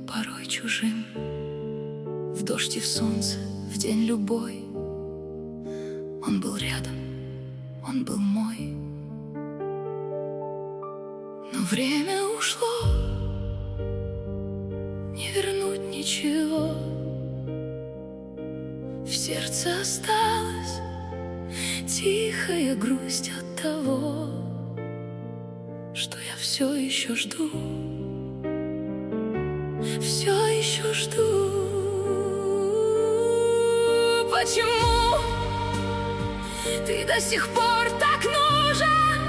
порой чужим. В дождь и в солнце, в день любой он был рядом, он был мой. Но время ушло, не вернуть ничего. В сердце осталась тихая грусть от того, что я все еще жду, все еще жду. Почему ты до сих пор так нужен?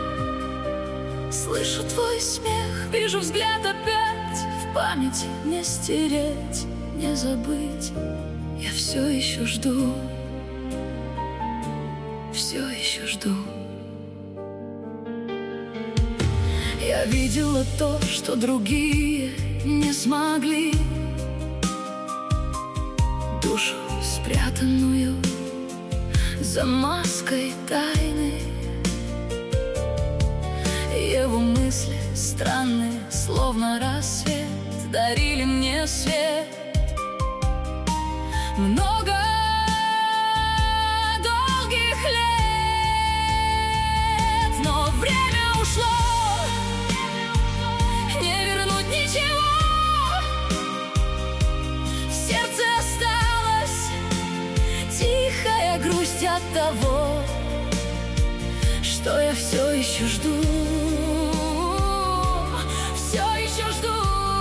Слышу твой смех, вижу взгляд опять. В памяти не стереть, не забыть. Я все еще жду, все еще жду. Я видела то, что другие не смогли. Душу, спрятанную за маской тайны. Его мысли странные, словно рассвет, дарили мне свет. Много долгих лет, но время ушло, не вернуть ничего. В сердце осталась тихая грусть от того, что я все еще жду, все еще жду.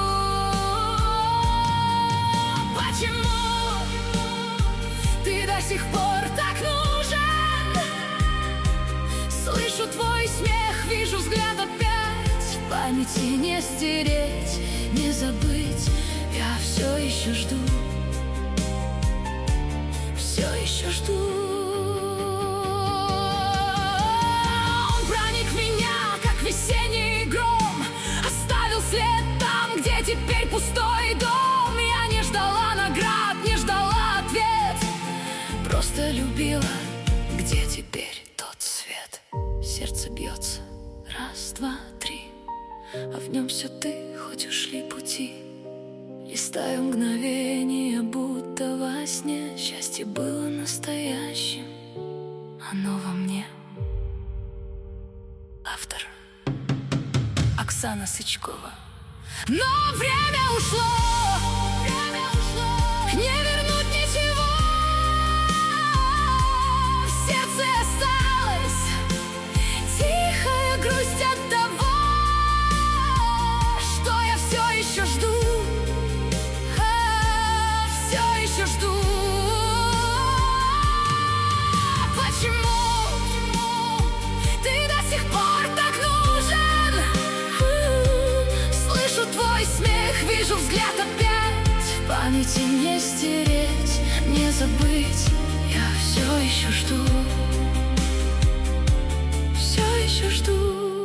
Почему ты до сих пор так нужен? Слышу твой смех, вижу взгляд опять. В памяти не стереть, не забыть. Я все еще жду, все еще жду. Он проник в меня, как весенний гром, оставил след там, где теперь пустой дом. Я не ждала наград, не ждала ответ, просто любила. Где теперь тот свет? Сердце бьется, раз, два, три, а в нем все ты, хоть ушли пути. Листаю мгновения, будто во сне. Счастье было настоящим, оно во мне. Автор Оксана Сычкова. Но время ушло, не вернуть ничего. В сердце осталась тихая грусть от того, что я все еще жду, все еще жду. Почему ты до сих пор так нужен? Слышу твой смех, вижу взгляд опять. В памяти не стереть, не забыть. Я все еще жду, все еще жду.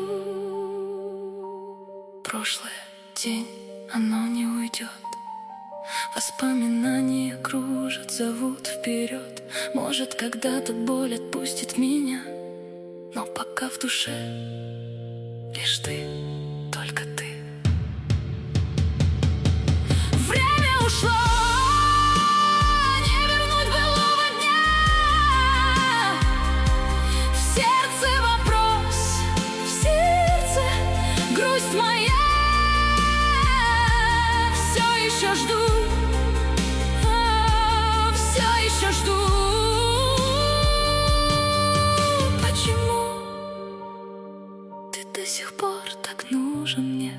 Прошлое, день, оно не уйдет. Воспоминания кружат, зовут вперед. Может, когда-то боль отпустит меня, но пока в душе лишь ты, только ты. Время ушло, не вернуть былого дня. В сердце вопрос, в сердце грусть моя. Все еще жду, все еще жду. Почему ты до сих пор так нужен мне?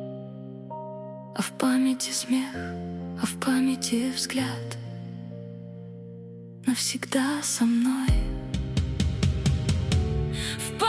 А в памяти смех, а в памяти взгляд навсегда со мной. В